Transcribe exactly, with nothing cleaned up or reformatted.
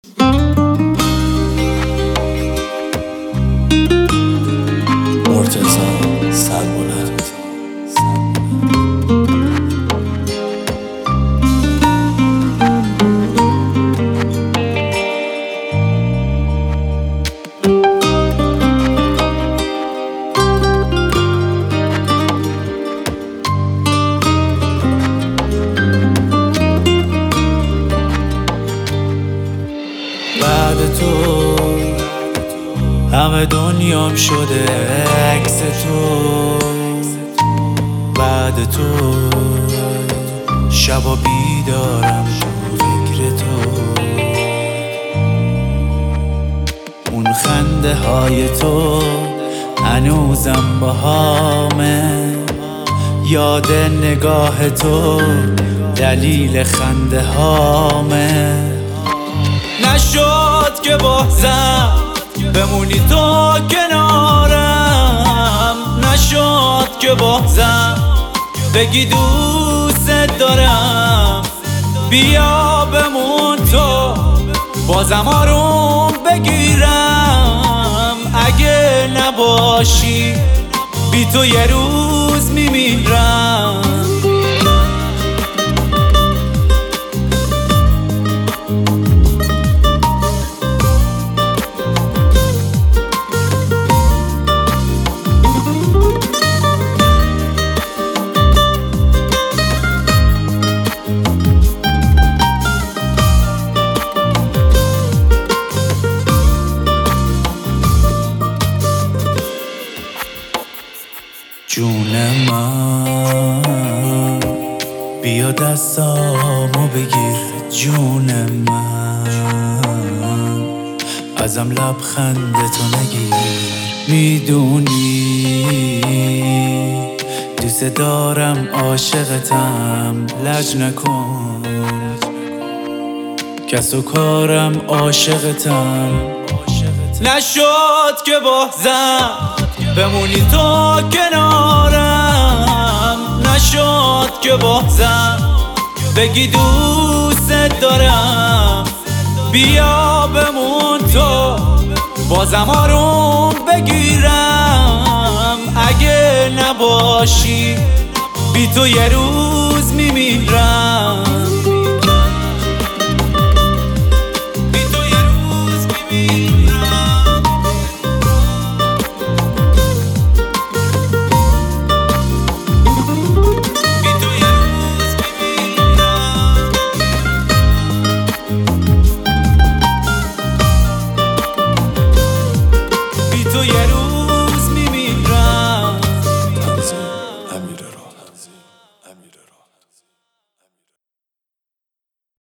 مرتضی سربلند. بعد تو همه دنیام شده عکس تو، بعد تو شبا بیدارم فکر تو، اون خنده های تو هنوزم باهامه، یاد نگاه تو دلیل خنده هامه. نشد که بازم بمونی تو کنارم، نشد که بازم بگی دوست دارم. بیا بمون تو بازم آروم بگیرم، اگه نباشی بی تو یه روز میمیرم. جون من بیا دستامو بگیر، جون من ازم لبخند تو نگیر. میدونی دوست دارم عاشقتم، لج نکن کس و کارم عاشقتم. نشد که بازم بمونی تو کنارم، نشد که بازم بگی دوست دارم. بیا بمون تو بازم آروم بگیرم، اگه نباشی بی تو یه روز میمیرم.